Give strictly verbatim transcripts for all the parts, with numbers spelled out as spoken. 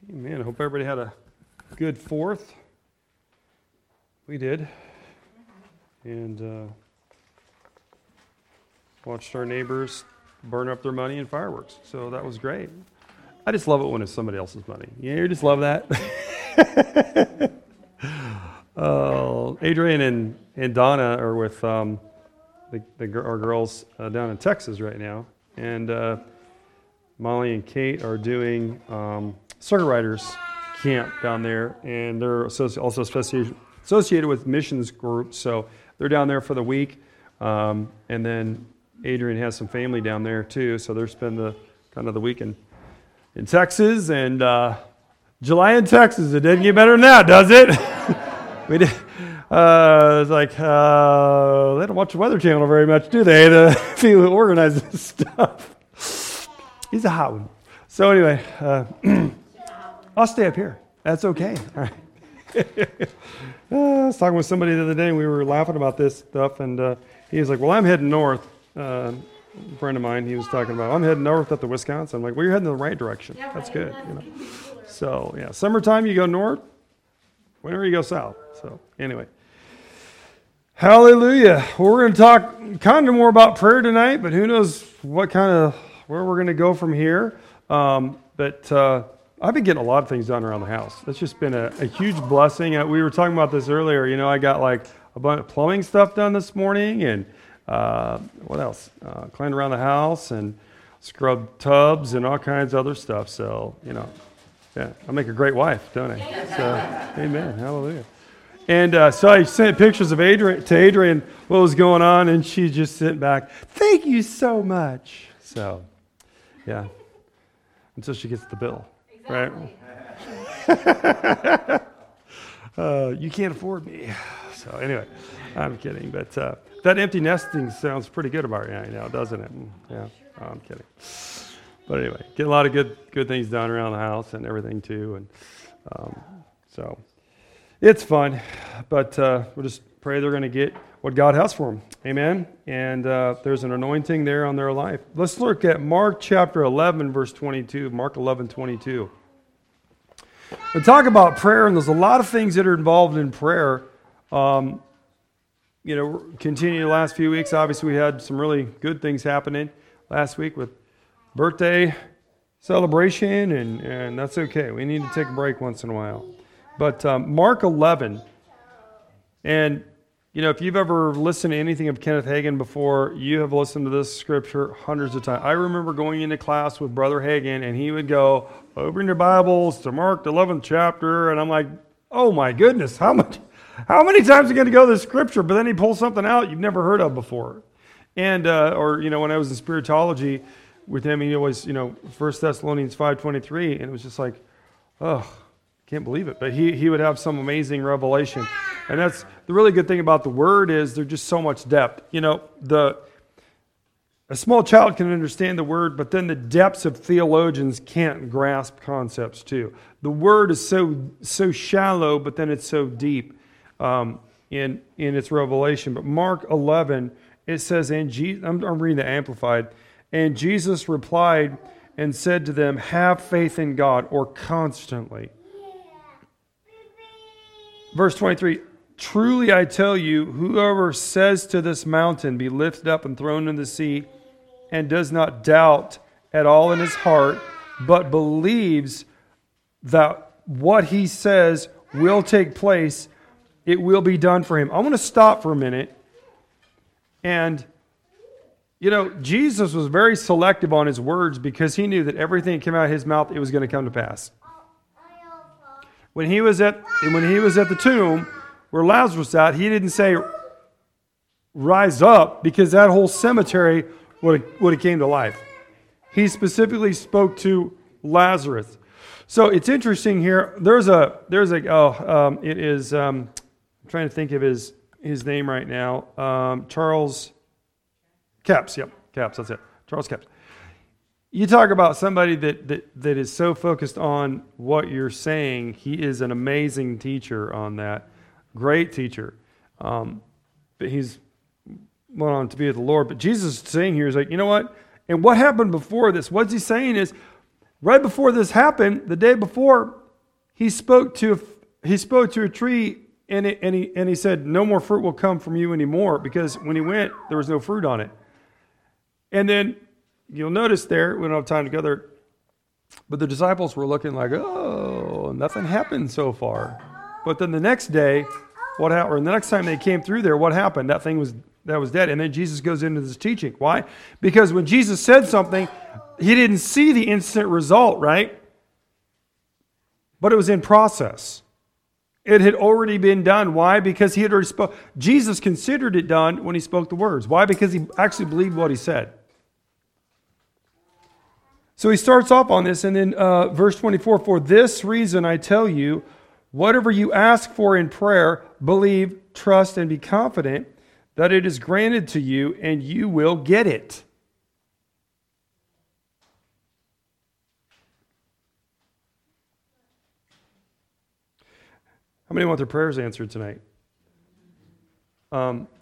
Man, I hope everybody had a good Fourth. We did. And uh, watched our neighbors burn up their money in fireworks. So that was great. I just love it when it's somebody else's money. Yeah, you just love that. uh, Adrian and, and Donna are with um, the, the, our girls uh, down in Texas right now. And uh, Molly and Kate are doing um, Circuit Riders camp down there. And they're associ- also associated, associated with missions groups. So they're down there for the week. Um, and then Adrian has some family down there too. So they're spending the kind of the weekend in Texas. And uh, July in Texas, it doesn't get better than that, does it? we did. Uh, it's like, uh, they don't watch the Weather Channel very much, do they? The people who organize this stuff. He's a hot one. So anyway, uh, I'll stay up here. That's okay. All right. uh, I was talking with somebody the other day, and we were laughing about this stuff, and uh, he was like, well, I'm heading north. Uh, a friend of mine, he was talking about, I'm heading north up to Wisconsin. I'm like, well, you're heading in the right direction. That's good. You know. So, yeah, summertime, you go north. Whenever you go south. So, anyway. Hallelujah. Well, we're going to talk kind of more about prayer tonight, but who knows what kind of, where we're going to go from here. Um, but uh, I've been getting a lot of things done around the house. That's just been a, a huge blessing. Uh, we were talking about this earlier. You know, I got like a bunch of plumbing stuff done this morning, and uh, what else? Uh, cleaned around the house and scrubbed tubs and all kinds of other stuff. So, you know, yeah, I make a great wife, don't I? So, amen. Hallelujah. And uh, so I sent pictures of Adrian to Adrian what was going on, and she just sent back, thank you so much. So, yeah, until she gets the bill, exactly. Right? uh, you can't afford me. So anyway, I'm kidding. But uh, that empty nesting sounds pretty good about right now, doesn't it? Yeah, oh, I'm kidding. But anyway, get a lot of good good things done around the house and everything too, and um, so it's fun. But uh, we'll just pray they're going to get what God has for them. Amen. And uh, there's an anointing there on their life. Let's look at Mark chapter eleven, verse twenty-two. Mark eleven, twenty-two. We talk about prayer, and there's a lot of things that are involved in prayer. Um, you know, continue the last few weeks. Obviously, we had some really good things happening last week with birthday celebration, and, and that's okay. We need to take a break once in a while. But um, Mark eleven, and you know, if you've ever listened to anything of Kenneth Hagin before, you have listened to this scripture hundreds of times. I remember going into class with Brother Hagin, and he would go, open your Bibles to Mark the eleventh chapter, and I'm like, oh my goodness, how much, how many times are you going to go to this scripture? But then he pulls something out you've never heard of before. And, uh, or, you know, when I was in spiritology with him, he always, you know, First Thessalonians five twenty-three, and it was just like, oh, can't believe it. But he, he would have some amazing revelation. And that's the really good thing about the Word is there's just so much depth. You know, the a small child can understand the Word, but then the depths of theologians can't grasp concepts too. The Word is so so shallow, but then it's so deep um, in in its revelation. But Mark eleven, it says, and Jesus, I'm, I'm reading the Amplified, and Jesus replied and said to them, have faith in God, or constantly. Verse twenty-three, truly I tell you, whoever says to this mountain, be lifted up and thrown in the sea, and does not doubt at all in his heart, but believes that what he says will take place, it will be done for him. I want to stop for a minute. And, you know, Jesus was very selective on his words because he knew that everything that came out of his mouth, it was going to come to pass. When he was at when he was at the tomb where Lazarus sat, he didn't say, rise up, because that whole cemetery would have, would have came to life. He specifically spoke to Lazarus. So it's interesting here. There's a, there's a, oh, um, it is, um, I'm trying to think of his, his name right now. Um, Charles Capps, yep, Capps, that's it. Charles Capps. You talk about somebody that, that, that is so focused on what you're saying. He is an amazing teacher on that. Great teacher. Um, but he's went on to be with the Lord. But Jesus is saying here is like, you know what? And what happened before this? What's he saying is right before this happened, the day before, he spoke to he spoke to a tree, and it, and he and he said, "No more fruit will come from you anymore," because when he went, there was no fruit on it. And then you'll notice there, we don't have time together, but the disciples were looking like, "Oh, nothing happened so far." But then the next day, what happened? Or the next time they came through there, what happened? That thing was that was dead. And then Jesus goes into this teaching. Why? Because when Jesus said something, he didn't see the instant result, right? But it was in process. It had already been done. Why? Because he had already spoke. Jesus considered it done when he spoke the words. Why? Because he actually believed what he said. So he starts off on this, and then uh, verse twenty-four, "For this reason I tell you, whatever you ask for in prayer, believe, trust, and be confident that it is granted to you, and you will get it." How many want their prayers answered tonight? Um,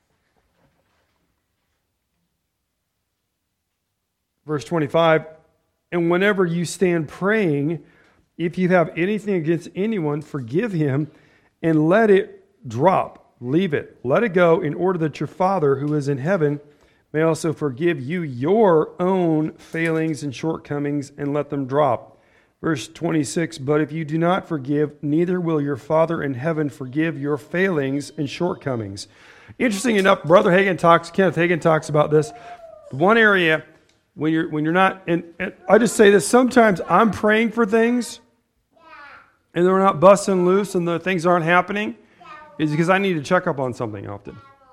verse twenty-five, "And whenever you stand praying, if you have anything against anyone, forgive him and let it drop. Leave it. Let it go, in order that your Father who is in heaven may also forgive you your own failings and shortcomings and let them drop." Verse twenty-six, "But if you do not forgive, neither will your Father in heaven forgive your failings and shortcomings." Interesting enough, Brother Hagin talks, Kenneth Hagin talks about this. One area when you're when you're not, and, and I just say this, sometimes I'm praying for things and they're not busting loose and the things aren't happening, is because I need to check up on something often.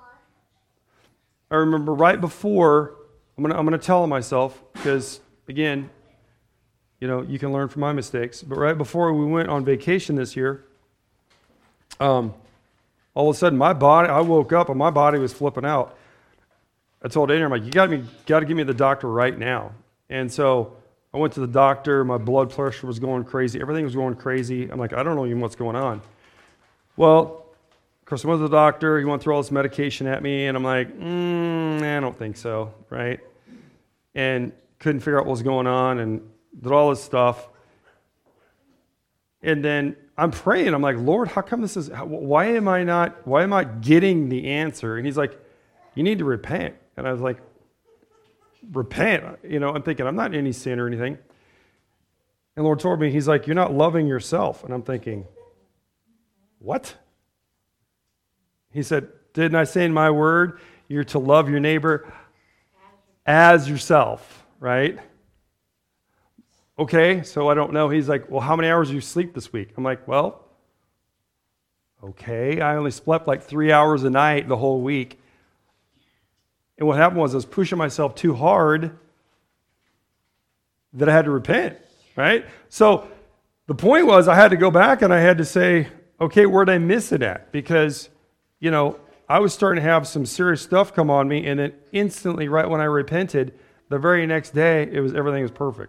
I remember right before, I'm gonna I'm gonna tell myself, because again, you know, you can learn from my mistakes. But right before we went on vacation this year, um, all of a sudden my body, I woke up and my body was flipping out. I told Adrian, I'm like, you got me, got to get me to the doctor right now. And so I went to the doctor. My blood pressure was going crazy. Everything was going crazy. I'm like, I don't know even what's going on. Well, of course, I went to the doctor. He went through all this medication at me, and I'm like, mm, I don't think so, right? And couldn't figure out what was going on, and did all this stuff. And then I'm praying. I'm like, Lord, how come this is, why am I not, why am I getting the answer? And he's like, you need to repent. And I was like, repent? You know, I'm thinking, I'm not in any sin or anything. And the Lord told me, he's like, you're not loving yourself. And I'm thinking, what? He said, didn't I say in my word, you're to love your neighbor as yourself, right? Okay, so I don't know. He's like, well, how many hours do you sleep this week? I'm like, well, okay, I only slept like three hours a night the whole week. And what happened was I was pushing myself too hard that I had to repent, right? So the point was I had to go back and I had to say, okay, where'd I miss it at? Because, you know, I was starting to have some serious stuff come on me, and then instantly, right when I repented, the very next day, it was everything was perfect.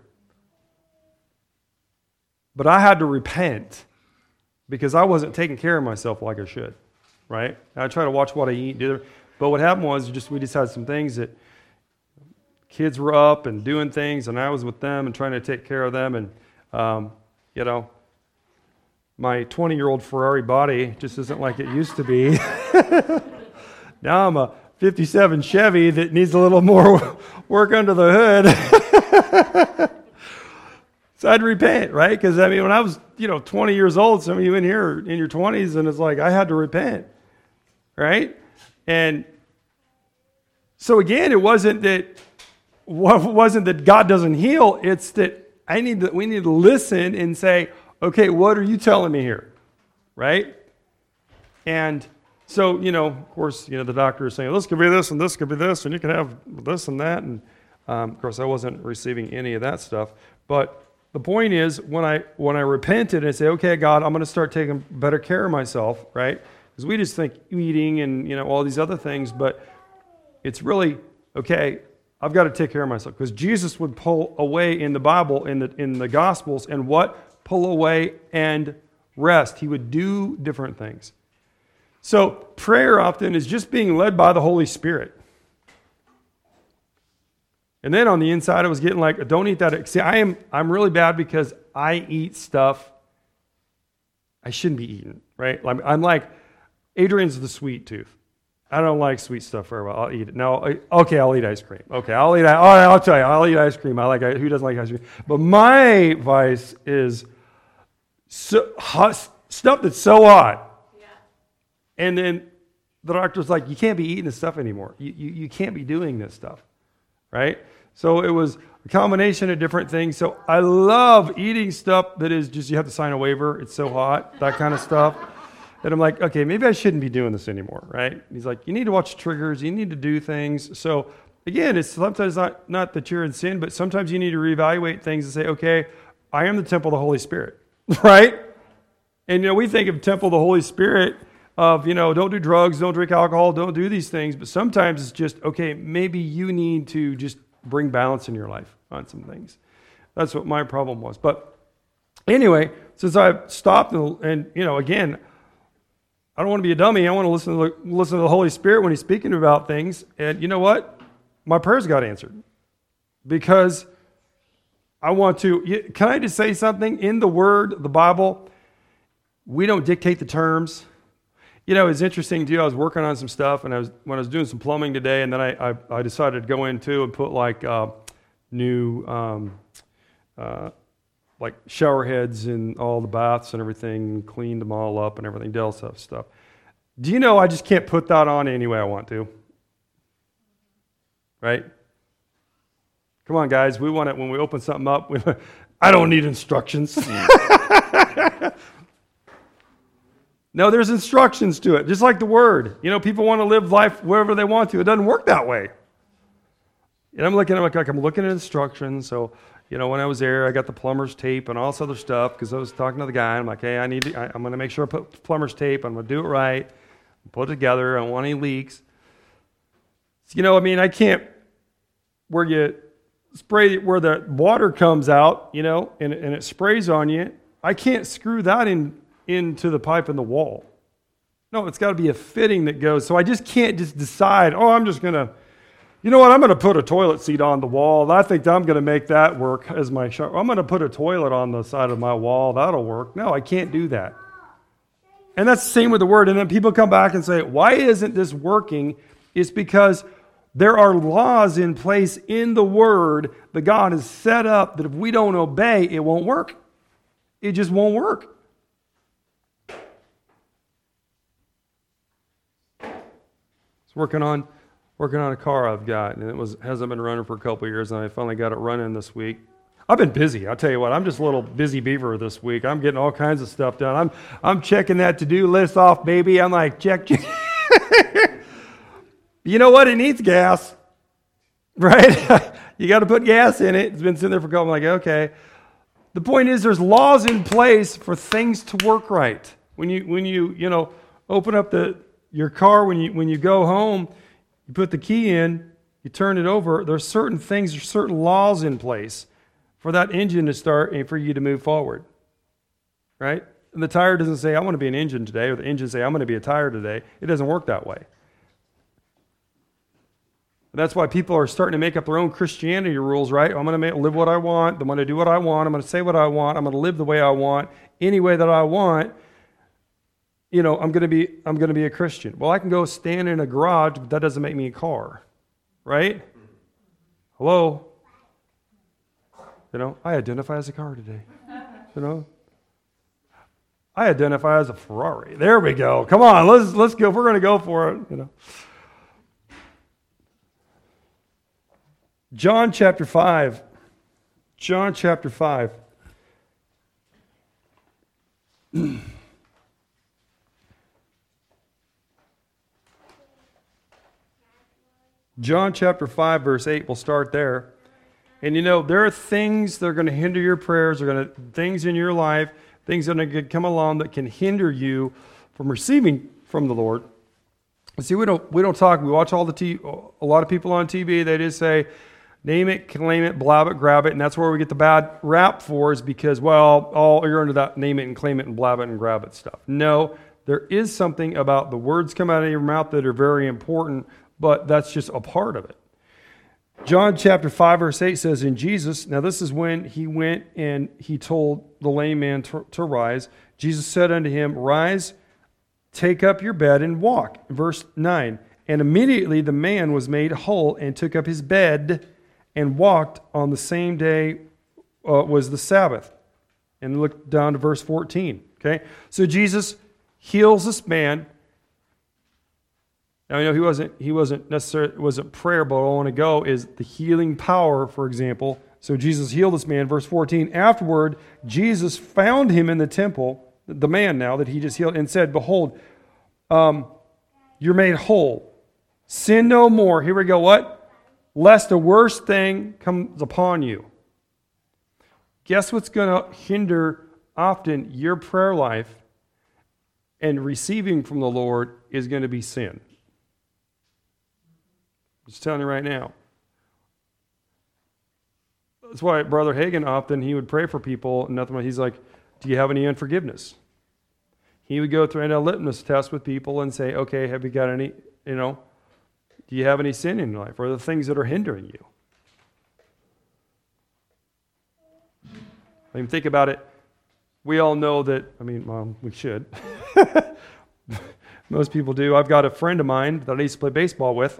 But I had to repent because I wasn't taking care of myself like I should, right? I try to watch what I eat, do. But what happened was just we just had some things that kids were up and doing things, and I was with them and trying to take care of them, and um, you know, my twenty-year-old Ferrari body just isn't like it used to be. Now I'm a fifty-seven Chevy that needs a little more work under the hood. So I'd repent, right? Because, I mean, when I was, you know, twenty years old, some of you in here are in your twenties, and it's like I had to repent, right? And so, again, it wasn't that wasn't that God doesn't heal. It's that I need to, we need to listen and say, okay, what are you telling me here, right? And so, you know, of course, you know, the doctor is saying, this could be this, and this could be this, and you can have this and that. And, um, of course, I wasn't receiving any of that stuff. But the point is, when I when I repented and say, okay, God, I'm going to start taking better care of myself, right? Because we just think eating and, you know, all these other things, but it's really, okay, I've got to take care of myself. Because Jesus would pull away in the Bible, in the in the Gospels, and what? Pull away and rest. He would do different things. So prayer often is just being led by the Holy Spirit. And then on the inside, I was getting like, don't eat that. See, I am, I'm really bad because I eat stuff I shouldn't be eating, right? I'm, I'm like, Adrian's the sweet tooth. I don't like sweet stuff very well. I'll eat it. No, I- okay, I'll eat ice cream. Okay, I'll eat, oh, I'll tell you, I'll eat ice cream. I like, who doesn't like ice cream? But my vice is so, hot, stuff that's so hot. Yeah. And then the doctor's like, you can't be eating this stuff anymore. You, you, you can't be doing this stuff, right? So it was a combination of different things. So I love eating stuff that is just, you have to sign a waiver. It's so hot, that kind of stuff. And I'm like, okay, maybe I shouldn't be doing this anymore, right? He's like, you need to watch triggers. You need to do things. So again, it's sometimes not, not that you're in sin, but sometimes you need to reevaluate things and say, okay, I am the temple of the Holy Spirit, right? And, you know, we think of temple of the Holy Spirit of, you know, don't do drugs, don't drink alcohol, don't do these things. But sometimes it's just, okay, maybe you need to just bring balance in your life on some things. That's what my problem was. But anyway, since I've stopped and, and you know, again, I don't want to be a dummy. I want to listen to the, listen to the Holy Spirit when he's speaking about things. And you know what? My prayers got answered. Because I want to, can I just say something? In the Word, the Bible, we don't dictate the terms. You know, it's interesting too. I was working on some stuff, and I was when I was doing some plumbing today, and then I I, I decided to go into and put like uh, new um, uh, like shower heads in all the baths and everything, cleaned them all up and everything, Dell stuff stuff. Do you know I just can't put that on any way I want to? Right? Come on, guys. We want it when we open something up. We, I don't need instructions. No, there's instructions to it, just like the Word. You know, people want to live life wherever they want to. It doesn't work that way. And I'm looking at like, like I'm looking at instructions. So, you know, when I was there, I got the plumber's tape and all this other stuff because I was talking to the guy. And I'm like, hey, I need to, I, I'm going to make sure I put plumber's tape. I'm going to do it right. Put it together. I don't want any leaks. So, you know, I mean, I can't, where you spray, where the water comes out, you know, and, and it sprays on you, I can't screw that in into the pipe in the wall. No, it's got to be a fitting that goes. So I just can't just decide, oh, I'm just going to, you know what, I'm going to put a toilet seat on the wall. I think I'm going to make that work as my shower. I'm going to put a toilet on the side of my wall. That'll work. No, I can't do that. And that's the same with the Word. And then people come back and say, why isn't this working? It's because there are laws in place in the Word that God has set up that if we don't obey, it won't work. It just won't work. Working on, working on a car I've got, and it was hasn't been running for a couple of years, and I finally got it running this week. I've been busy. I'll tell you what, I'm just a little busy beaver this week. I'm getting all kinds of stuff done. I'm I'm checking that to-do list off, baby. I'm like, check, check. You know what? It needs gas, right? You got to put gas in it. It's been sitting there for a couple. I'm like, okay. The point is, there's laws in place for things to work right. When you when you you know open up the your car, when you when you go home, you put the key in, you turn it over. There's certain things, there's certain laws in place for that engine to start and for you to move forward, right? And the tire doesn't say, I want to be an engine today, or the engine say, I'm going to be a tire today. It doesn't work that way. That's why people are starting to make up their own Christianity rules, right? I'm going to make, live what I want. I'm going to do what I want. I'm going to say what I want. I'm going to live the way I want, any way that I want. You know, I'm going to be I'm going to be a Christian. Well, I can go stand in a garage, but that doesn't make me a car, right? Hello? You know, I identify as a car today. You know? I identify as a Ferrari. There we go. Come on, let's let's go. We're going to go for it, you know. John chapter five. John chapter five. John chapter five, verse eight, we'll start there. And you know, there are things that are going to hinder your prayers, there are going to things in your life, things that are going to come along that can hinder you from receiving from the Lord. And see, we don't we don't talk, we watch all the t- a lot of people on T V, they just say, name it, claim it, blab it, grab it, and that's where we get the bad rap for, is because, well, all you're under that name it and claim it and blab it and grab it stuff. No, there is something about the words come out of your mouth that are very important, but that's just a part of it. John chapter five, verse eight says, in Jesus, now this is when he went and he told the lame man to, to rise. Jesus said unto him, rise, take up your bed and walk. Verse nine, and immediately the man was made whole and took up his bed and walked. On the same day uh, was the Sabbath. And look down to verse fourteen. Okay, so Jesus heals this man. Now, you know, he wasn't, he wasn't necessarily, it wasn't prayer, but all I want to go is the healing power, for example. So Jesus healed this man. Verse fourteen, afterward, Jesus found him in the temple, the man now that he just healed, and said, behold, um, you're made whole. Sin no more. Here we go. What? Lest a worse thing comes upon you. Guess what's going to hinder often your prayer life and receiving from the Lord is going to be sin. I'm just telling you right now. That's why Brother Hagin often, he would pray for people, and nothing. He's like, do you have any unforgiveness? He would go through a litmus test with people and say, okay, have you got any, you know, do you have any sin in your life? Or are the things that are hindering you? I mean, think about it. We all know that, I mean, well, we should. Most people do. I've got a friend of mine that I used to play baseball with.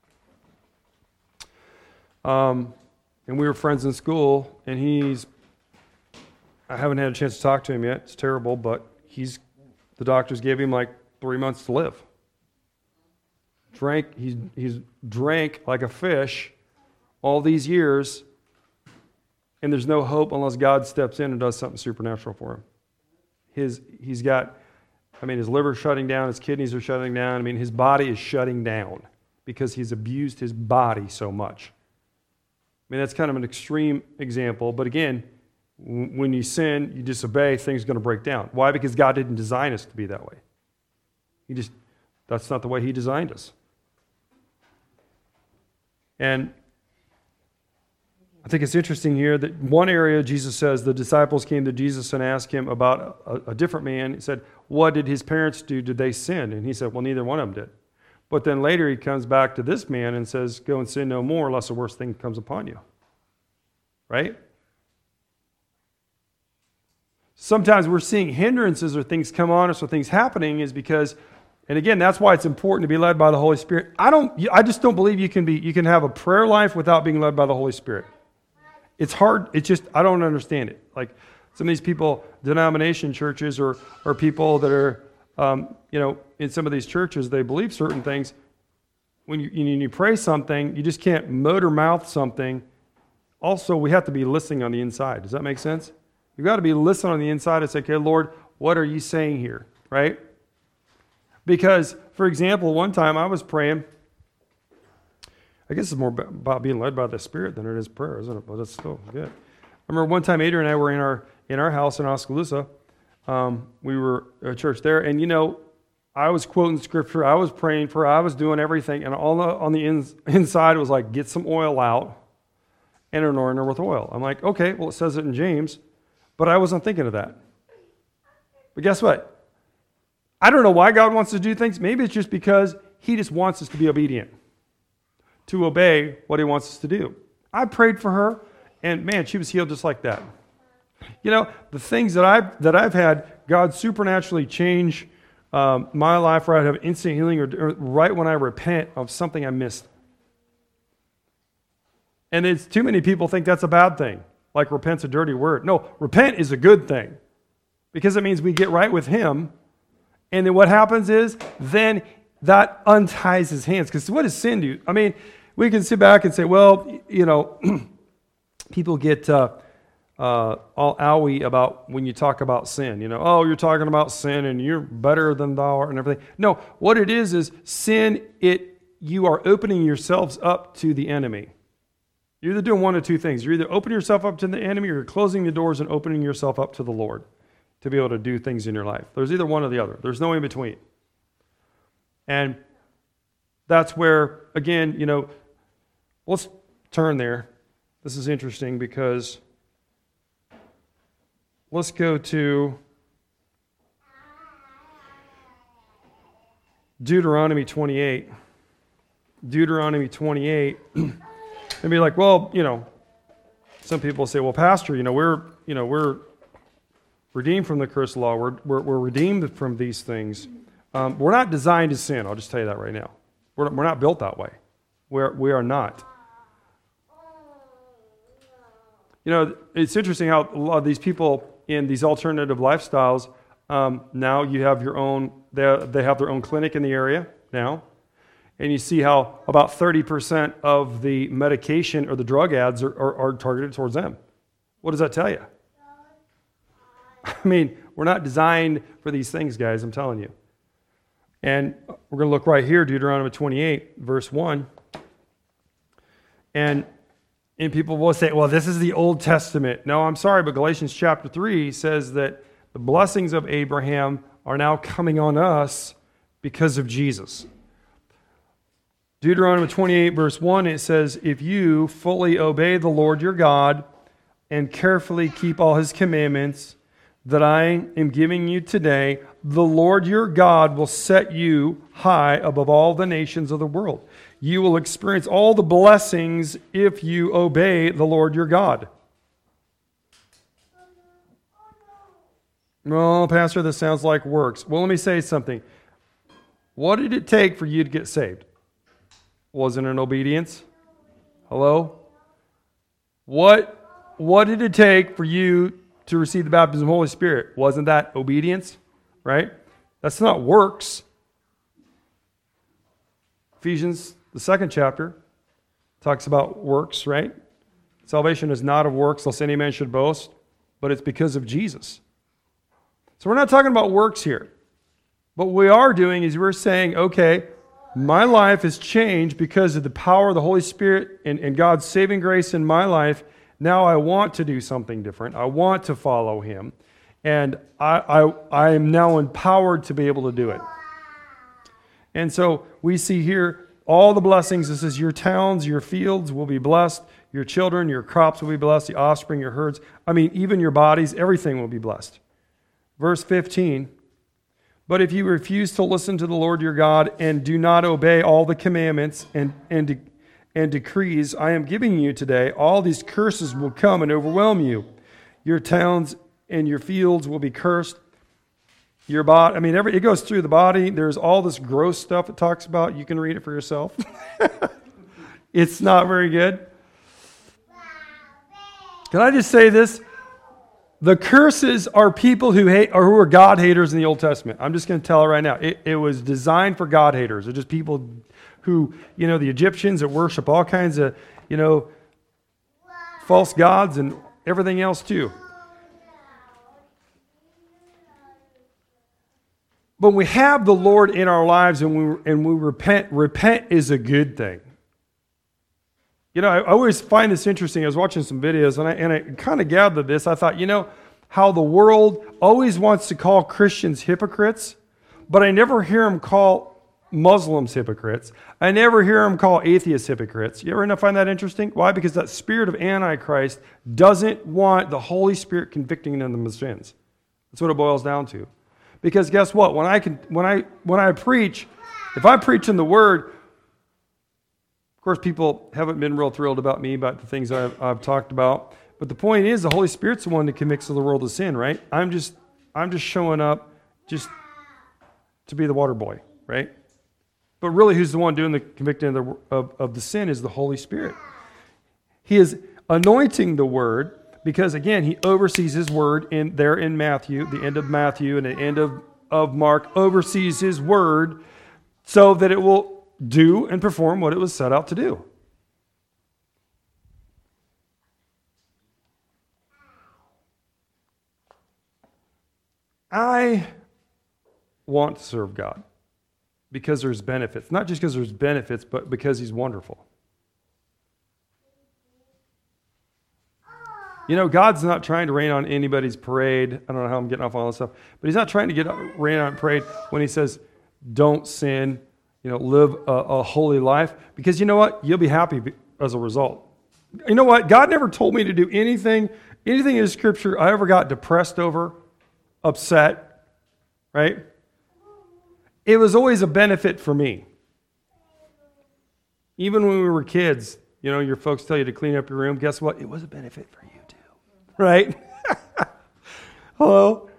Um, and we were friends in school, and he's, I haven't had a chance to talk to him yet. It's terrible, but he's, the doctors gave him like three months to live. Drank, he's, he's drank like a fish all these years, and there's no hope unless God steps in and does something supernatural for him. His, he's got, I mean, his liver's shutting down, his kidneys are shutting down. I mean, his body is shutting down because he's abused his body so much. I mean, that's kind of an extreme example, but again, w- when you sin, you disobey, things are going to break down. Why? Because God didn't design us to be that way. He just, that's not the way He designed us. And I think it's interesting here that one area Jesus says the disciples came to Jesus and asked him about a, a different man. He said, what did his parents do? Did they sin? And he said, well, neither one of them did. But then later he comes back to this man and says, go and sin no more, lest the worst thing comes upon you. Right? Sometimes we're seeing hindrances or things come on us or things happening is because, and again, that's why it's important to be led by the Holy Spirit. I don't, I just don't believe you can be, you can have a prayer life without being led by the Holy Spirit. It's hard. It's just, I don't understand it. Like some of these people, denomination churches or, or people that are, um, you know, in some of these churches, they believe certain things. When you, you, you pray something, you just can't motor mouth something. Also, we have to be listening on the inside. Does that make sense? You've got to be listening on the inside and say, okay, Lord, what are you saying here? Right? Because, for example, one time I was praying. I guess it's more about being led by the Spirit than it is prayer, isn't it? But that's still good. I remember one time Adrian and I were in our in our house in Oskaloosa. Um, we were at church there, and you know, I was quoting scripture, I was praying for, I was doing everything, and all the, on the ins, inside it was like, get some oil out and anoint her with oil. I'm like, okay, well it says it in James, but I wasn't thinking of that. But guess what? I don't know why God wants to do things. Maybe it's just because He just wants us to be obedient, to obey what He wants us to do. I prayed for her, and man, she was healed just like that. You know, the things that I've, that I've had God supernaturally change um, my life, where I have instant healing, or, or right when I repent of something I missed. And it's too many people think that's a bad thing, like repent's a dirty word. No, repent is a good thing, because it means we get right with Him, and then what happens is, then that unties His hands. Because what does sin do? I mean, we can sit back and say, well, you know, people get uh, uh, all owie about when you talk about sin. You know, oh, you're talking about sin and you're better than thou art and everything. No, what it is is sin, it you are opening yourselves up to the enemy. You're either doing one of two things. You're either opening yourself up to the enemy, or you're closing the doors and opening yourself up to the Lord to be able to do things in your life. There's either one or the other. There's no in between. And that's where, again, you know, let's turn there. This is interesting because let's go to Deuteronomy twenty-eight. Deuteronomy twenty-eight. And be like, well, you know, some people say, well, Pastor, you know, we're, you know, we're redeemed from the curse of law. We're, we're, we're redeemed from these things. Um, we're not designed to sin. I'll just tell you that right now. We're, we're not built that way. We're, we are not. You know, it's interesting how a lot of these people in these alternative lifestyles, um, now you have your own, they, they have their own clinic in the area now. And you see how about thirty percent of the medication or the drug ads are, are, are targeted towards them. What does that tell you? I mean, we're not designed for these things, guys, I'm telling you. And we're going to look right here, Deuteronomy twenty-eight, verse one. And, and people will say, well, this is the Old Testament. No, I'm sorry, but Galatians chapter three says that the blessings of Abraham are now coming on us because of Jesus. Deuteronomy twenty-eight, verse one, it says, if you fully obey the Lord your God and carefully keep all his commandments that I am giving you today, the Lord your God will set you high above all the nations of the world. You will experience all the blessings if you obey the Lord your God. Well, Pastor, this sounds like works. Well, let me say something. What did it take for you to get saved? Wasn't it obedience? Hello? What, what did it take for you to receive the baptism of the Holy Spirit? Wasn't that obedience? Right? That's not works. Ephesians, the second chapter, talks about works, right? Salvation is not of works, lest any man should boast, but it's because of Jesus. So we're not talking about works here. What we are doing is we're saying, okay, my life has changed because of the power of the Holy Spirit and, and God's saving grace in my life. Now I want to do something different. I want to follow him. And I, I, I am now empowered to be able to do it. And so we see here all the blessings. This is your towns, your fields will be blessed. Your children, your crops will be blessed. The offspring, your herds. I mean, even your bodies, everything will be blessed. Verse fifteen. But if you refuse to listen to the Lord your God and do not obey all the commandments and, and, de- and decrees I am giving you today, all these curses will come and overwhelm you. Your towns and your fields will be cursed. Your body, I mean, every, it goes through the body. There's all this gross stuff it talks about. You can read it for yourself. It's not very good. Can I just say this? The curses are people who hate or who are God haters in the Old Testament. I'm just going to tell it right now. It, it was designed for God haters. They're just people who, you know, the Egyptians that worship all kinds of, you know, false gods and everything else too. But we have the Lord in our lives and we and we repent. Repent is a good thing. You know, I always find this interesting. I was watching some videos and I, and I kind of gathered this. I thought, you know, how the world always wants to call Christians hypocrites, but I never hear them call Muslims hypocrites. I never hear them call atheists hypocrites. You ever find that interesting? Why? Because that spirit of Antichrist doesn't want the Holy Spirit convicting them of sins. That's what it boils down to. Because guess what? When I can, when I when I preach, if I'm preaching the Word, of course, people haven't been real thrilled about me, about the things I've, I've talked about. But the point is, the Holy Spirit's the one that convicts the world of sin, right? I'm just, I'm just showing up just to be the water boy, right? But really, who's the one doing the convicting of the, of, of the sin is the Holy Spirit. He is anointing the Word because, again, He oversees His Word in there in Matthew, the end of Matthew and the end of, of Mark, oversees His Word so that it will do and perform what it was set out to do. I want to serve God because there's benefits. Not just because there's benefits, but because He's wonderful. You know, God's not trying to rain on anybody's parade. I don't know how I'm getting off all this stuff. But He's not trying to get rain on parade when He says, don't sin. You know, live a, a holy life. Because you know what? You'll be happy as a result. You know what? God never told me to do anything, anything in Scripture I ever got depressed over, upset, right? It was always a benefit for me. Even when we were kids, You know, your folks tell you to clean up your room. Guess what? It was a benefit for you too. Right? Hello?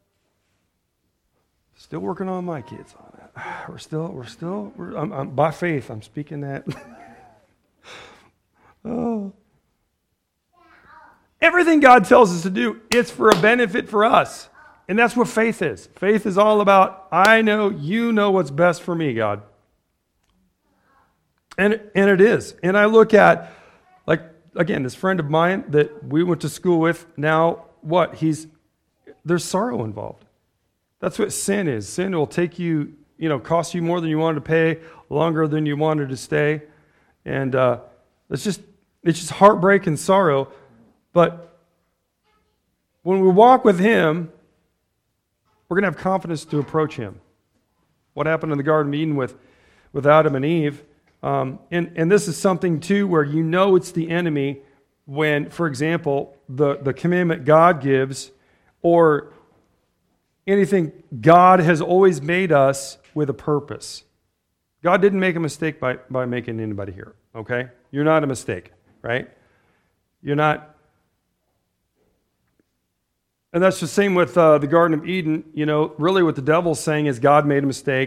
Still working on my kids on it. We're still, we're still, we're, I'm, I'm, by faith, I'm speaking that. Oh. Everything God tells us to do, it's for a benefit for us. And that's what faith is. Faith is all about, I know, you know what's best for me, God. And, and it is. And I look at, like, again, this friend of mine that we went to school with, now what? He's, there's sorrow involved. That's what sin is. Sin will take you, you know, cost you more than you wanted to pay, longer than you wanted to stay. And uh, it's just, it's just heartbreak and sorrow. But when we walk with Him, we're going to have confidence to approach Him. What happened in the Garden of Eden with, with Adam and Eve? Um, and, and this is something, too, where you know it's the enemy when, for example, the, the commandment God gives or anything, God has always made us with a purpose. God didn't make a mistake by, by making anybody here, okay? You're not a mistake, right? You're not. And that's the same with uh, the Garden of Eden. You know, really what the devil's saying is God made a mistake.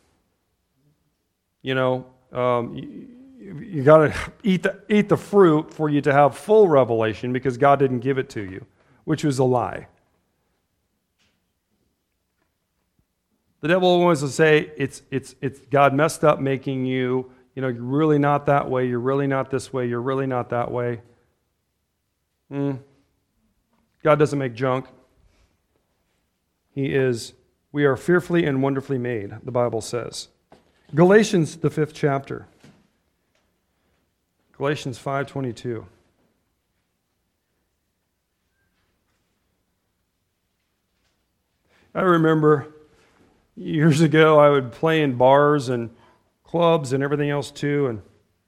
You know, um, you, you got to eat the, eat the fruit for you to have full revelation because God didn't give it to you, which was a lie. The devil wants to say it's it's it's God messed up making you, you know, you're really not that way, you're really not this way, you're really not that way. Mm. God doesn't make junk. He is, we are fearfully and wonderfully made, the Bible says. Galatians, the fifth chapter. Galatians five twenty-two. I remember years ago, I would play in bars and clubs and everything else too, and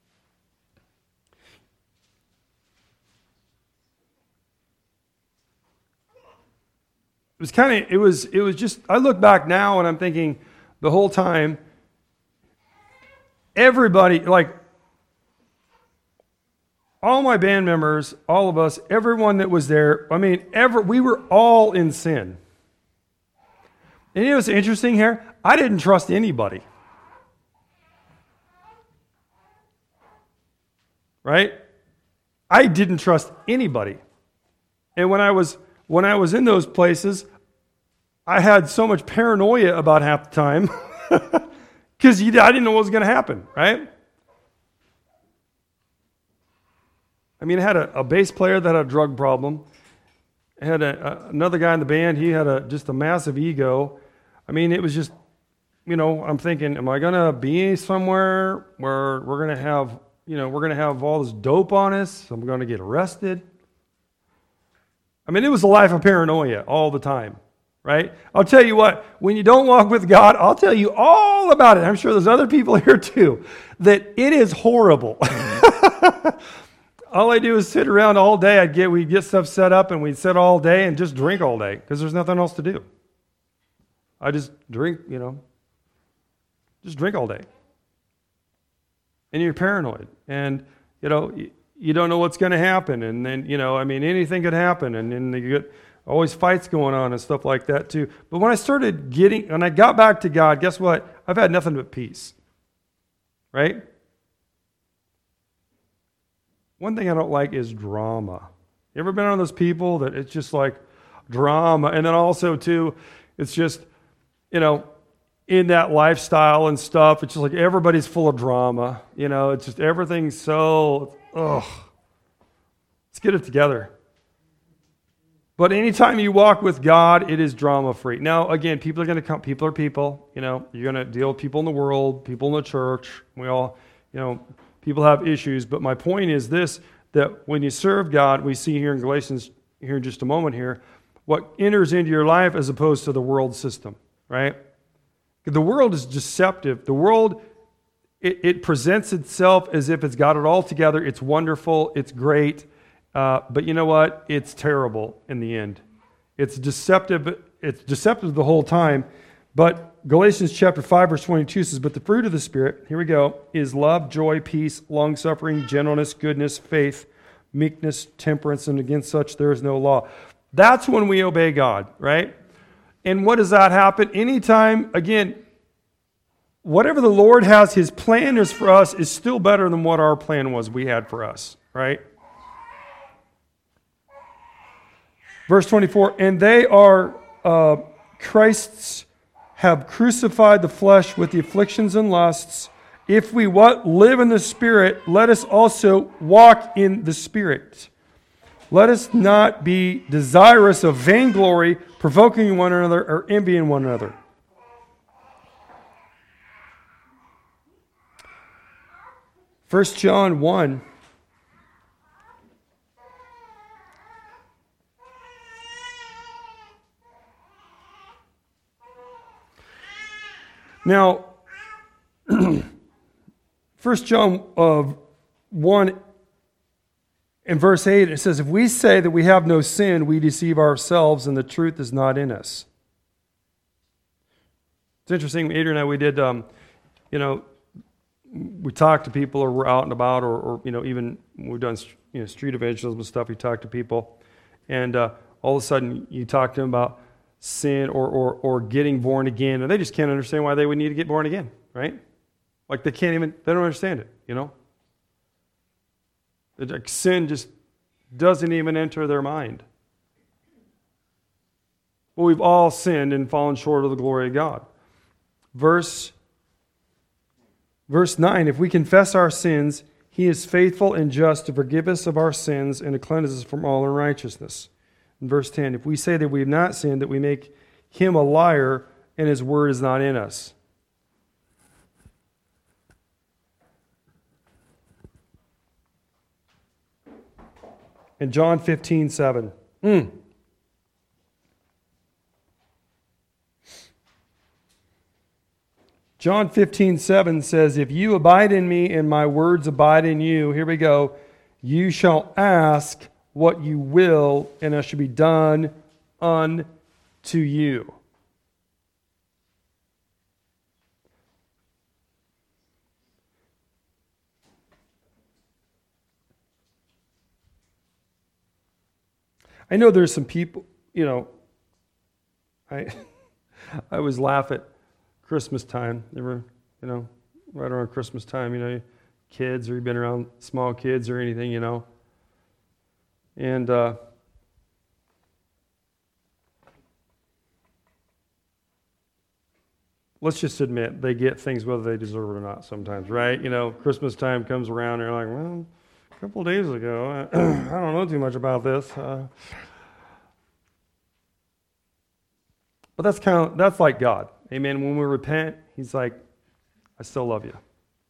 it was kind of, it was, it was just, I look back now and I'm thinking the whole time, everybody, like, all my band members, all of us, everyone that was there, I mean, ever, we were all in sin. And you know what's interesting here? I didn't trust anybody. Right? I didn't trust anybody. And when I was when I was in those places, I had so much paranoia about half the time because I didn't know what was going to happen, right? I mean, I had a, a bass player that had a drug problem. I had a, a, another guy in the band, he had a just a massive ego. I mean, it was just, you know, I'm thinking, am I going to be somewhere where we're going to have, you know, we're going to have all this dope on us? I'm going to get arrested. I mean, it was a life of paranoia all the time, right? I'll tell you what, when you don't walk with God, I'll tell you all about it. I'm sure there's other people here too, that it is horrible. All I do is sit around all day. I'd get, we'd get stuff set up and we'd sit all day and just drink all day because there's nothing else to do. I just drink, you know, just drink all day. And you're paranoid. And, you know, you, you don't know what's going to happen. And then, you know, I mean, anything could happen. And then you get always fights going on and stuff like that too. But when I started getting, when I got back to God, guess what? I've had nothing but peace. Right? One thing I don't like is drama. You ever been one of those people that it's just like drama? And then also too, it's just, you know, in that lifestyle and stuff, it's just like everybody's full of drama. You know, it's just everything's so, ugh. Let's get it together. But anytime you walk with God, it is drama-free. Now, again, people are going to come. People are people. You know, you're going to deal with people in the world, people in the church. We all, you know, people have issues. But my point is this, that when you serve God, we see here in Galatians, here in just a moment here, what enters into your life as opposed to the world system. Right? The world is deceptive. The world, it, it presents itself as if it's got it all together. It's wonderful. It's great. Uh, but you know what? It's terrible in the end. It's deceptive. It's deceptive the whole time. But Galatians chapter five, verse twenty-two says, but the fruit of the Spirit, here we go, is love, joy, peace, long-suffering, gentleness, goodness, faith, meekness, temperance, and against such there is no law. That's when we obey God, right? And what does that happen? Anytime, again, whatever the Lord has, His plan is for us is still better than what our plan was we had for us, right? Verse twenty-four, and they are uh, Christ's, have crucified the flesh with the afflictions and lusts. If we what live in the Spirit, let us also walk in the Spirit. Let us not be desirous of vainglory, provoking one another, or envying one another. First John one. Now, First John uh, one and verse eight, it says, if we say that we have no sin, we deceive ourselves and the truth is not in us. It's interesting, Adrian and I, we did, um, you know, we talked to people or we're out and about or, or you know, even we've done you know, street evangelism and stuff, we talk to people and uh, all of a sudden you talk to them about sin or, or or getting born again, and they just can't understand why they would need to get born again, right? Like they can't even, they don't understand it, you know? Like sin just doesn't even enter their mind. Well, we've all sinned and fallen short of the glory of God. Verse, verse nine, if we confess our sins, He is faithful and just to forgive us of our sins and to cleanse us from all unrighteousness. In verse ten, if we say that we have not sinned, that we make Him a liar and His word is not in us. In John fifteen seven. Mm. John fifteen seven says, if you abide in me and my words abide in you, here we go, you shall ask what you will, and it shall be done unto you. I know there's some people, you know, I I always laugh at Christmas time. They were, you know, right around Christmas time, you know, kids or you've been around small kids or anything, you know. And uh, let's just admit they get things whether they deserve it or not sometimes, right? You know, Christmas time comes around and you're like, well, a couple of days ago, I, I don't know too much about this. Uh, but that's kind of, that's like God. Amen. When we repent, He's like, I still love you.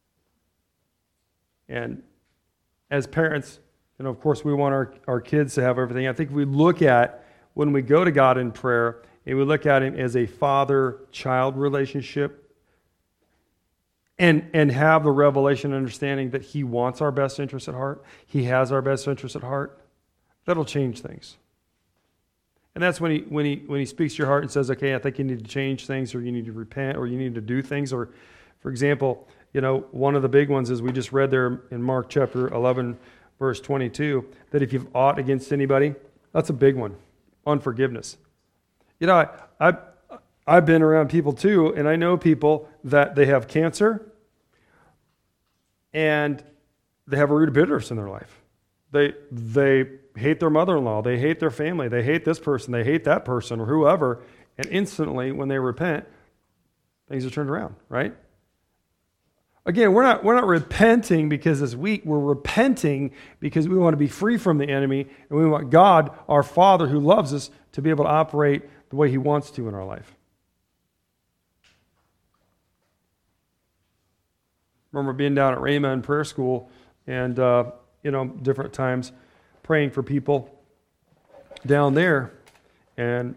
And as parents, you know, of course, we want our, our kids to have everything. I think we look at, when we go to God in prayer, and we look at Him as a father-child relationship and, and have the revelation and understanding that He wants our best interest at heart. He has our best interest at heart. That'll change things. And that's when he, when, he, when he speaks to your heart and says, okay, I think you need to change things or you need to repent or you need to do things. Or, for example, you know, one of the big ones is we just read there in Mark chapter eleven, verse twenty-two, that if you've aught against anybody, that's a big one, unforgiveness. You know, I, I've, I've been around people too, and I know people that they have cancer and they have a root of bitterness in their life. They they hate their mother-in-law, they hate their family, they hate this person, they hate that person or whoever, and instantly when they repent, things are turned around, right? Again, we're not we're not repenting because it's weak. We're repenting because we want to be free from the enemy and we want God, our Father who loves us, to be able to operate the way He wants to in our life. Remember being down at Rhema in prayer school and, uh, you know, different times praying for people down there. And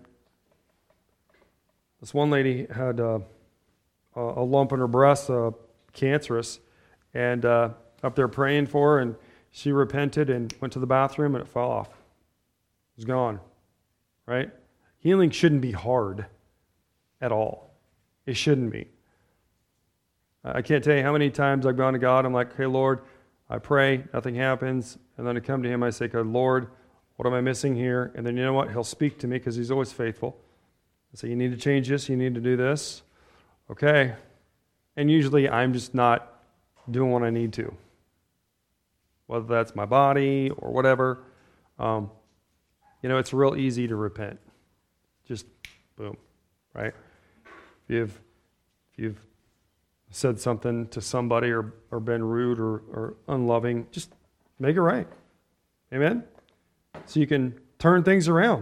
this one lady had uh, a lump in her breast, uh, cancerous, and uh, up there praying for her, and she repented and went to the bathroom and it fell off. It was gone, right? Healing shouldn't be hard at all. It shouldn't be. I can't tell you how many times I've gone to God. I'm like, hey, Lord, I pray, nothing happens. And then I come to him, I say, God, Lord, what am I missing here? And then you know what? He'll speak to me because he's always faithful. I say, you need to change this. You need to do this. Okay. And usually I'm just not doing what I need to. Whether that's my body or whatever. Um, you know, it's real easy to repent. Just boom, right? If you've, if you've said something to somebody or, or been rude or, or unloving, just make it right. Amen? So you can turn things around.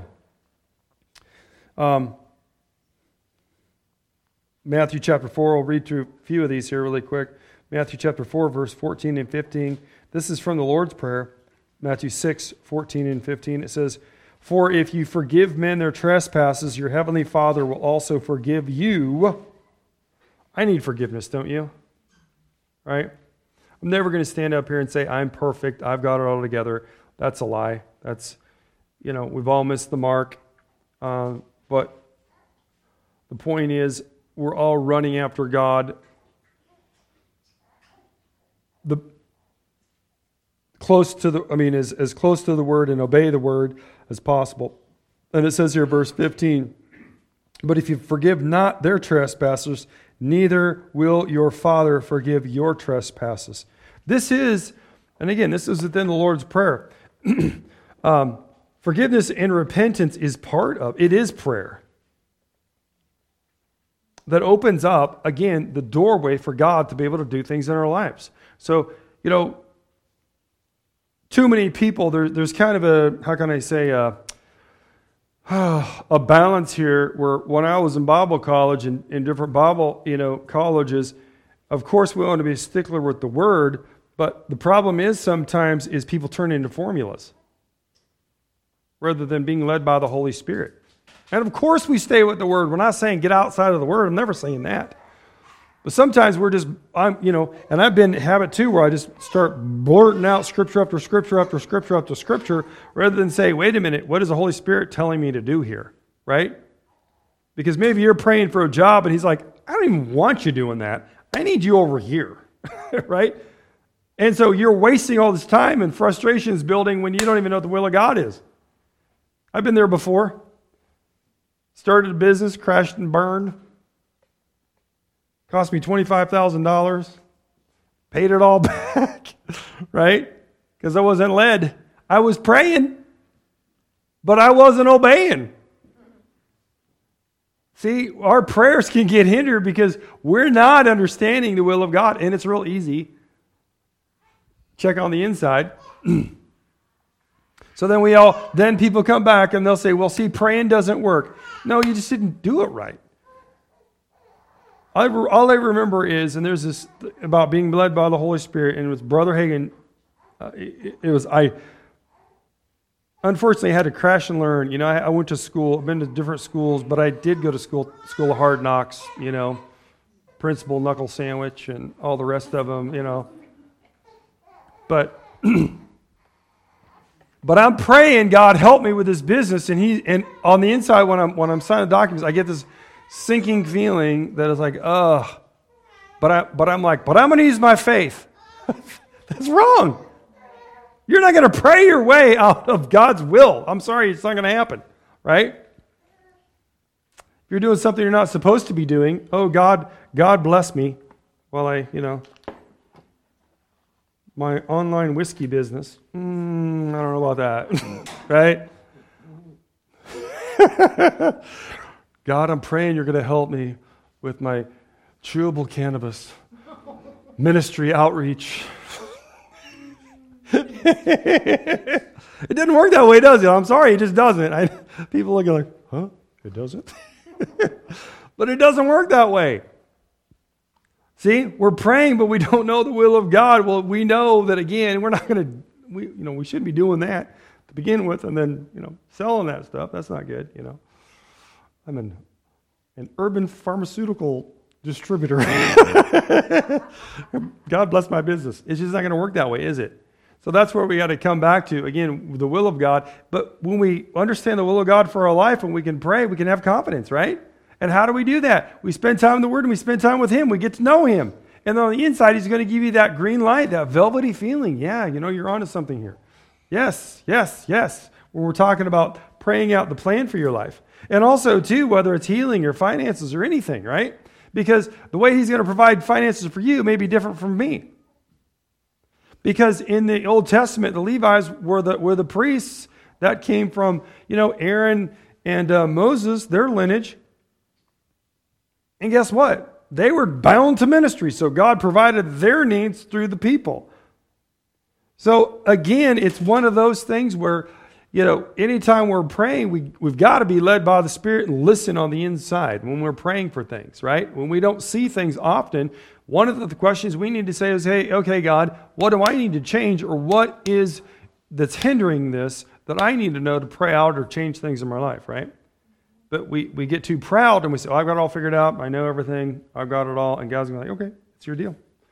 Um, Matthew chapter four, we'll read through a few of these here really quick. Matthew chapter four, verse fourteen and fifteen. This is from the Lord's Prayer. Matthew six, fourteen and fifteen. It says, for if you forgive men their trespasses, your heavenly Father will also forgive you. I need forgiveness, don't you? Right? I'm never going to stand up here and say, I'm perfect, I've got it all together. That's a lie. That's, you know, we've all missed the mark. Uh, but the point is, we're all running after God. The close to the, I mean, as, as close to the word and obey the word as possible. And it says here, verse fifteen, but if you forgive not their trespasses, neither will your Father forgive your trespasses. This is, and again, this is within the Lord's Prayer. um, forgiveness and repentance is part of, it is prayer. That opens up, again, the doorway for God to be able to do things in our lives. So, you know, too many people, there, there's kind of a, how can I say, a, a balance here where when I was in Bible college and in different Bible, you know, colleges, of course we want to be a stickler with the word, but the problem is sometimes is people turn into formulas rather than being led by the Holy Spirit. And of course we stay with the word. We're not saying get outside of the word. I'm never saying that. But sometimes we're just, I'm, you know, and I've been in habit too where I just start blurting out scripture after scripture after scripture after scripture rather than say, wait a minute, what is the Holy Spirit telling me to do here? Right? Because maybe you're praying for a job and he's like, I don't even want you doing that. I need you over here. Right? And so you're wasting all this time and frustrations building when you don't even know what the will of God is. I've been there before. Started a business, crashed and burned. Cost me twenty-five thousand dollars. Paid it all back, right? Because I wasn't led. I was praying, but I wasn't obeying. See, our prayers can get hindered because we're not understanding the will of God, and it's real easy. Check on the inside. So then we all, then people come back and they'll say, well, see, praying doesn't work. No, you just didn't do it right. I, all I remember is, and there's this about being led by the Holy Spirit, and with Brother Hagin, uh, it, it was, I unfortunately had to crash and learn. You know, I, I went to school, I've been to different schools, but I did go to school, School of Hard Knocks, you know, Principal Knuckle Sandwich and all the rest of them, you know. But, but I'm praying, God, help me with this business, and he, and on the inside, when I'm when I'm signing documents, I get this sinking feeling that is like, ugh. But I, but I'm like, but I'm going to use my faith. That's wrong. You're not going to pray your way out of God's will. I'm sorry, it's not going to happen, right? If you're doing something you're not supposed to be doing, oh God, God bless me, while I, you know, my online whiskey business. Mm, I don't know about that, right? God, I'm praying you're going to help me with my chewable cannabis ministry outreach. It didn't work that way, does it? I'm sorry, it just doesn't. I, people look like, huh? It doesn't? But it doesn't work that way. See, we're praying, but we don't know the will of God. Well, we know that, again, we're not going to, we, you know, we shouldn't be doing that to begin with, and then, you know, selling that stuff. That's not good, you know. I'm an, an urban pharmaceutical distributor. God bless my business. It's just not going to work that way, is it? So that's where we got to come back to, again, the will of God. But when we understand the will of God for our life and we can pray, we can have confidence, right? And how do we do that? We spend time in the Word and we spend time with Him. We get to know Him. And on the inside, He's going to give you that green light, that velvety feeling. Yeah, you know, you're onto something here. Yes, yes, yes. When we're talking about praying out the plan for your life. And also, too, whether it's healing or finances or anything, right? Because the way He's going to provide finances for you may be different from me. Because in the Old Testament, the Levites were the, were the priests that came from, you know, Aaron and uh, Moses, their lineage. And guess what? They were bound to ministry, so God provided their needs through the people. So again, it's one of those things where, you know, anytime we're praying, we, we've got to be led by the Spirit and listen on the inside when we're praying for things, right? When we don't see things often, one of the questions we need to say is, hey, okay, God, what do I need to change, or what is that's hindering this that I need to know to pray out or change things in my life, right? But we, we get too proud and we say, oh, I've got it all figured out. I know everything. I've got it all. And God's going to be like, okay, it's your deal.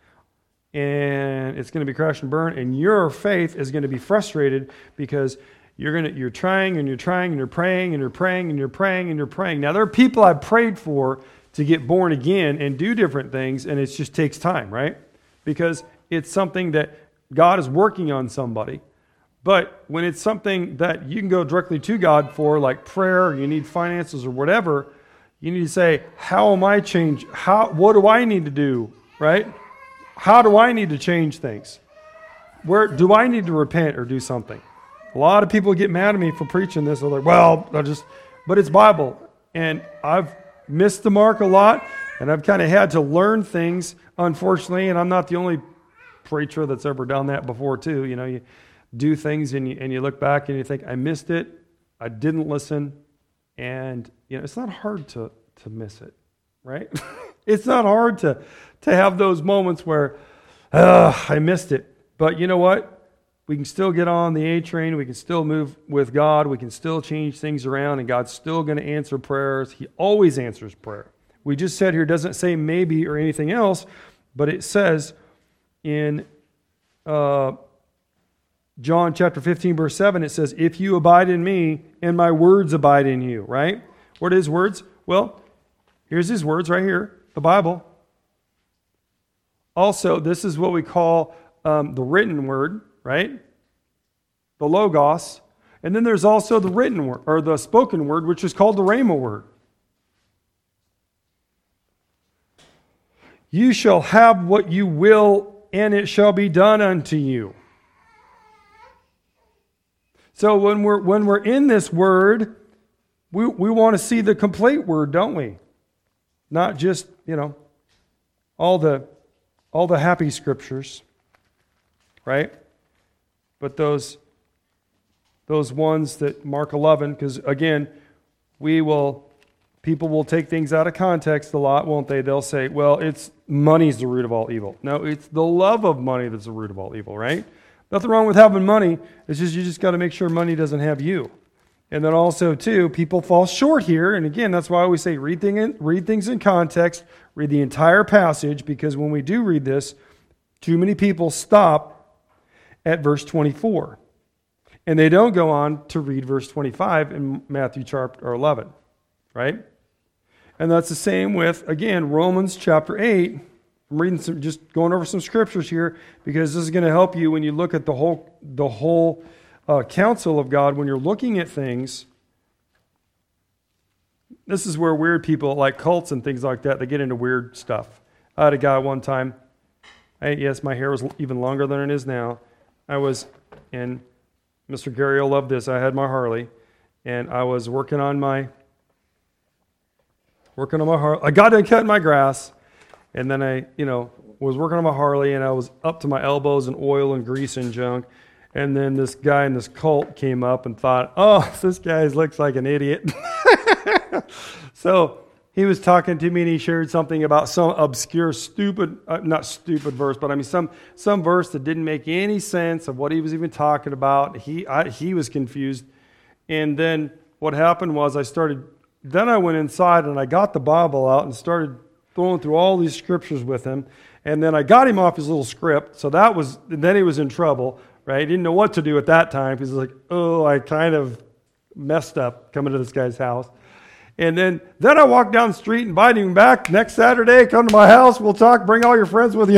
And it's going to be crash and burn. And your faith is going to be frustrated because you're going to, you're trying and you're trying and you're praying and you're praying and you're praying and you're praying. Now, there are people I've prayed for to get born again and do different things, and it just takes time, right? Because it's something that God is working on somebody. But when it's something that you can go directly to God for, like prayer, or you need finances or whatever, you need to say, how am I change? How, what do I need to do, right? How do I need to change things? Where do I need to repent or do something? A lot of people get mad at me for preaching this. They're like, well, I just, but it's Bible. And I've missed the mark a lot, and I've kind of had to learn things, unfortunately, and I'm not the only preacher that's ever done that before, too. You know, you do things and you, and you look back and you think, I missed it, I didn't listen, and you know, it's not hard to, to miss it, right? It's not hard to, to have those moments where, uh, I missed it. But you know what? We can still get on the A train. We can still move with God. We can still change things around, and God's still going to answer prayers. He always answers prayer. We just said here, doesn't say maybe or anything else, but it says in uh, John chapter fifteen, verse seven, it says, if you abide in me and my words abide in you, right? What are His words? Well, here's His words right here, the Bible. Also, this is what we call um, the written word, right? The Logos. And then there's also the written word, or the spoken word, which is called the Rhema word. You shall have what you will, and it shall be done unto you. So when we're when we're in this word, we we want to see the complete word, don't we? Not just, you know, all the all the happy scriptures, right? But those, those ones that Mark eleven, because again, we will, people will take things out of context a lot, won't they? They'll say, well, it's money's the root of all evil. No, it's the love of money that's the root of all evil, right? Nothing wrong with having money. It's just you just got to make sure money doesn't have you. And then also, too, people fall short here. And again, that's why I always say read, thing in, read things in context, read the entire passage, because when we do read this, too many people stop at verse twenty-four. And they don't go on to read verse twenty-five in Matthew chapter eleven, right? And that's the same with, again, Romans chapter eight. I'm reading some, just going over some scriptures here, because this is going to help you when you look at the whole, the whole uh, counsel of God. When you're looking at things, this is where weird people, like cults and things like that, they get into weird stuff. I had a guy one time, I, yes, my hair was even longer than it is now. I was, and Mister Gary will love this, I had my Harley, and I was working on my, working on my Harley. I got done cutting my grass, and then I, you know, was working on my Harley, and I was up to my elbows in oil and grease and junk, and then this guy in this cult came up and thought, oh, this guy looks like an idiot. So he was talking to me, and he shared something about some obscure, stupid, uh, not stupid verse, but I mean some some verse that didn't make any sense of what he was even talking about. He I, he was confused. And then what happened was I started, then I went inside and I got the Bible out and started throwing through all these scriptures with him. And then I got him off his little script. So that was, then he was in trouble, right? He didn't know what to do at that time because he was like, oh, I kind of messed up coming to this guy's house. And then, then I walk down the street, invite him back next Saturday, come to my house, we'll talk, bring all your friends with you.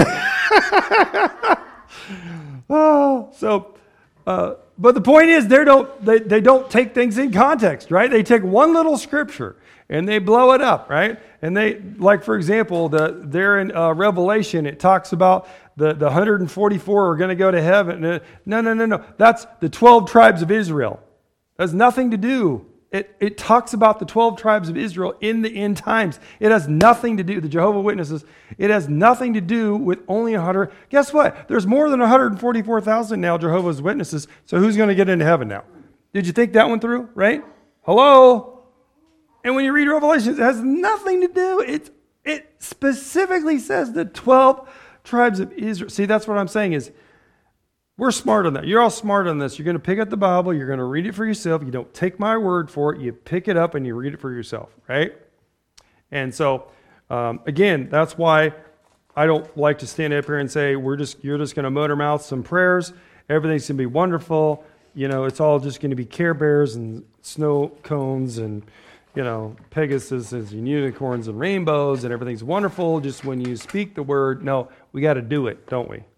oh, so, uh, but the point is, they don't, they, they don't take things in context, right? They take one little scripture and they blow it up, right? And they, like for example, the there in uh, Revelation, it talks about the, the one hundred forty-four are going to go to heaven. No, no, no, no. That's the twelve tribes of Israel. It has nothing to do. It, it talks about the twelve tribes of Israel in the end times. It has nothing to do, the Jehovah's Witnesses, it has nothing to do with only one hundred. Guess what? There's more than one hundred forty-four thousand now Jehovah's Witnesses, so who's going to get into heaven now? Did you think that one through, right? Hello? And when you read Revelation, it has nothing to do. It, it specifically says the twelve tribes of Israel. See, that's what I'm saying is, we're smart on that. You're all smart on this. You're going to pick up the Bible. You're going to read it for yourself. You don't take my word for it. You pick it up and you read it for yourself, right? And so, um, again, that's why I don't like to stand up here and say, we're just you're just going to motor mouth some prayers. Everything's going to be wonderful. You know, it's all just going to be Care Bears and snow cones and, you know, Pegasus and unicorns and rainbows and everything's wonderful just when you speak the word. No, we got to do it, don't we?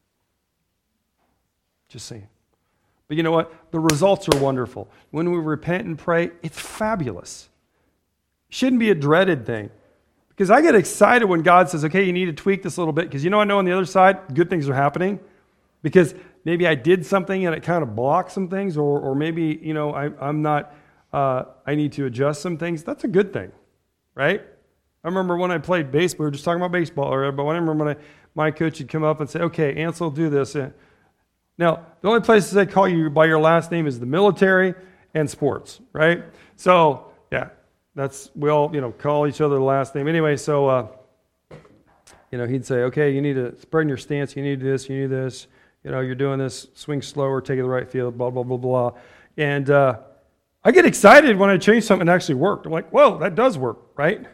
Just saying. But you know what? The results are wonderful. When we repent and pray, it's fabulous. It shouldn't be a dreaded thing. Because I get excited when God says, okay, you need to tweak this a little bit. Because you know I know on the other side, good things are happening. Because maybe I did something and it kind of blocked some things. Or or maybe, you know, I, I'm not, uh, I need to adjust some things. That's a good thing. Right? I remember when I played baseball, we were just talking about baseball. Or, but I remember when I, my coach would come up and say, okay, Ansel, do this. Now, the only places they call you by your last name is the military and sports, right? So, yeah, that's, we all, you know, call each other the last name. Anyway, so, uh, you know, he'd say, okay, you need to spread your stance, you need this, you need this, you know, you're doing this, swing slower, take it to the right field, blah, blah, blah, blah. And uh, I get excited when I change something that actually worked. I'm like, whoa, that does work, right?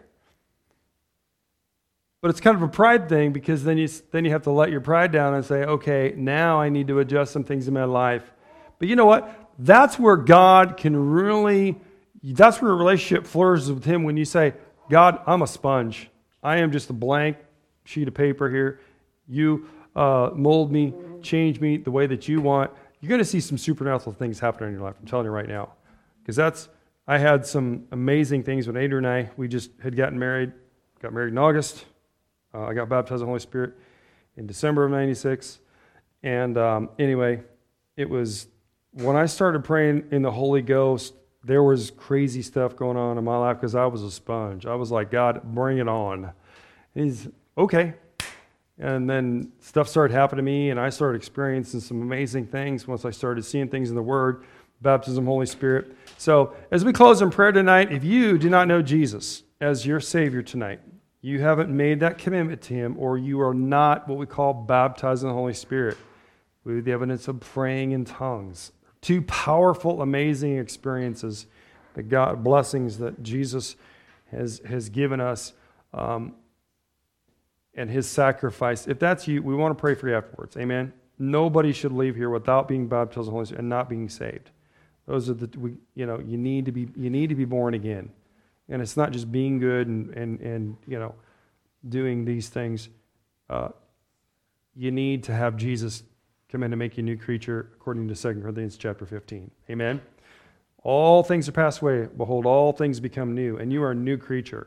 But it's kind of a pride thing because then you then you have to let your pride down and say, okay, now I need to adjust some things in my life. But you know what? That's where God can really, that's where a relationship flourishes with Him when you say, God, I'm a sponge. I am just a blank sheet of paper here. You uh, mold me, change me the way that you want. You're going to see some supernatural things happen in your life. I'm telling you right now. Because that's, I had some amazing things when Adrian and I, we just had gotten married, got married in August. Uh, I got baptized in the Holy Spirit in December of ninety-six. And um, anyway, it was when I started praying in the Holy Ghost, there was crazy stuff going on in my life because I was a sponge. I was like, God, bring it on. And He's, okay. And then stuff started happening to me, and I started experiencing some amazing things once I started seeing things in the Word, baptism, Holy Spirit. So as we close in prayer tonight, if you do not know Jesus as your Savior tonight, you haven't made that commitment to Him, or you are not what we call baptized in the Holy Spirit with the evidence of praying in tongues. Two powerful, amazing experiences, the God blessings that Jesus has, has given us, um, and His sacrifice. If that's you, we want to pray for you afterwards. Amen? Nobody should leave here without being baptized in the Holy Spirit and not being saved. Those are the, we, you know, you need to be, you need to be born again. And it's not just being good and, and, and you know, doing these things. Uh, you need to have Jesus come in to make you a new creature according to Second Corinthians chapter fifteen. Amen? All things are passed away. Behold, all things become new. And you are a new creature.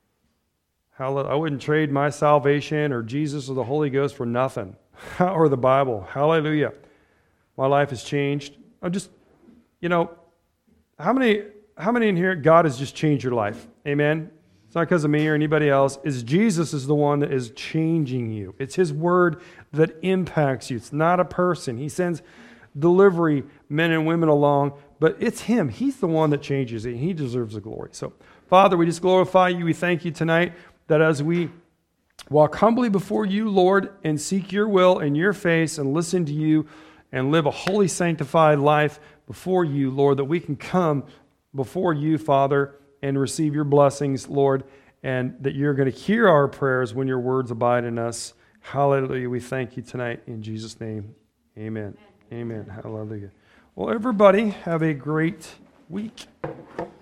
I wouldn't trade my salvation or Jesus or the Holy Ghost for nothing. Or the Bible. Hallelujah. My life has changed. I'm just, you know, how many... How many in here, God has just changed your life? Amen? It's not because of me or anybody else. It's Jesus is the one that is changing you. It's His Word that impacts you. It's not a person. He sends delivery men and women along, but it's Him. He's the one that changes you. He deserves the glory. So, Father, we just glorify You. We thank You tonight that as we walk humbly before You, Lord, and seek Your will and Your face and listen to You and live a holy, sanctified life before You, Lord, that we can come before You, Father, and receive Your blessings, Lord, and that You're going to hear our prayers when Your words abide in us. Hallelujah. We thank You tonight in Jesus' name. Amen. Amen. Amen. Hallelujah. Well, everybody, have a great week.